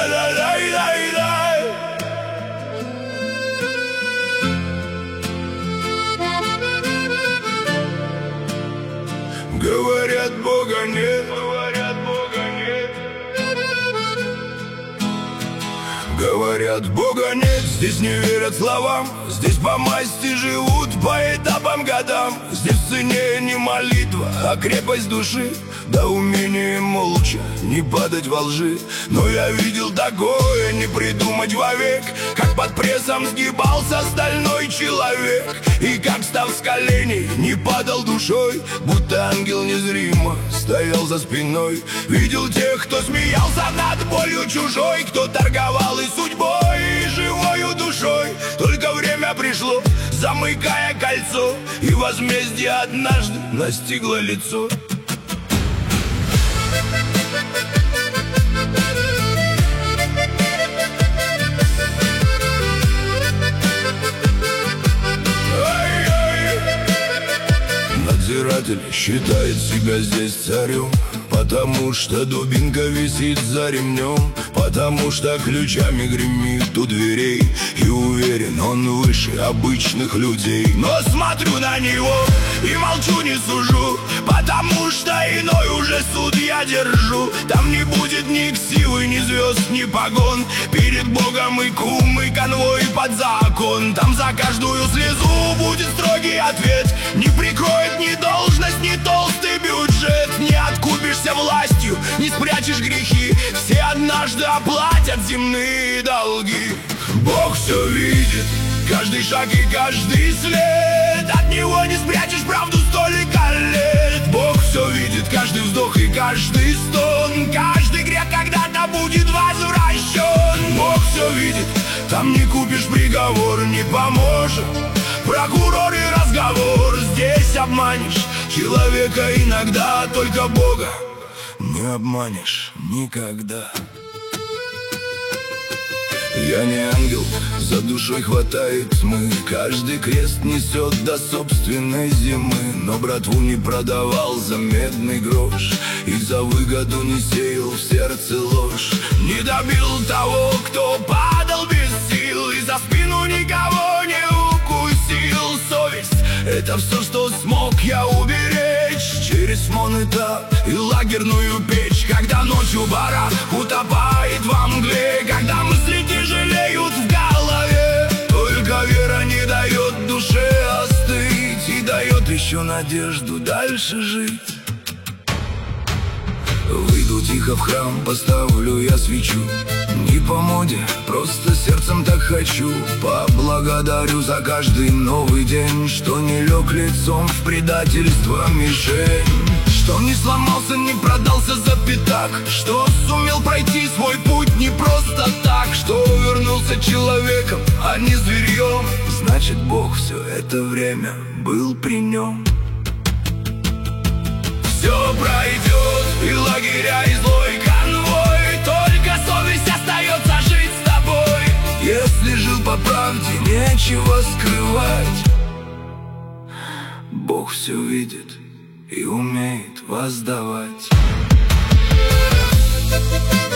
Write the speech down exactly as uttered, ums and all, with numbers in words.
дай-дай-дай-дай-дай. Говорят, Бога нет, говорят, Бога нет. Говорят, Бога нет, здесь не верят словам. Здесь по масти живут, по этапам годам. Здесь в цене не молитва, а крепость души. Да умение молча не падать во лжи. Но я видел такое не придумать вовек, как под прессом сгибался стальной человек. И как, став с коленей, не падал душой, будто ангел незримо стоял за спиной. Видел тех, кто смеялся над болью чужой, кто торговал и судьбой, и живою душой. Только время пришло, замыкая кольцо, и возмездие однажды настигло лицо. Надзиратель считает себя здесь царем, потому что дубинка висит за ремнем, потому что ключами гремит у дверей, и уверен, он выше обычных людей. Но смотрю на него и молчу, не сужу, потому что иной уже суд я держу. Там не будет ни ксивы, ни звезд, ни погон. Перед Богом и кум, и конвой под закон. Там за каждую слезу будет строгий ответ. Не прикроет ни должность, ни толстый бюджет. Не откупишься властью, не спрячешь грехи. Все однажды оплатят земные долги. Бог все видит, каждый шаг и каждый след. От него не спрячешь правду столько лет. Бог все видит, каждый вздох и каждый стон. Каждый грех когда-то будет возвращен. Бог все видит, там не купишь приговор, не поможет прокурор и разговор. Здесь обманешь человека иногда, только Бога не обманешь никогда. Я не ангел, за душой хватает тьмы. Каждый крест несет до собственной зимы. Но братву не продавал за медный грош, и за выгоду не сеял в сердце ложь. Не добил того, кто падал без сил, и за спину никого не укусил. Совесть — это все, что смог я уберечь через монэтап и лагерную печь. Когда ночью барак утопает во мгле, когда мысли тяжелеют в голове, только вера не дает душе остыть и дает еще надежду дальше жить. Выйду тихо в храм, поставлю я свечу. Не по моде, просто сердцем так хочу. Поблагодарю за каждый новый день, что не лег лицом в предательство мишень, что не сломался, не продался за пятак, что сумел пройти свой путь не просто так, что вернулся человеком, а не зверьем. Значит, Бог все это время был при нем. Все пройдет, и лагеря, и злой конвой, только совесть остается жить с тобой. Если жил по правде, нечего скрывать. Бог все видит и умеет воздавать.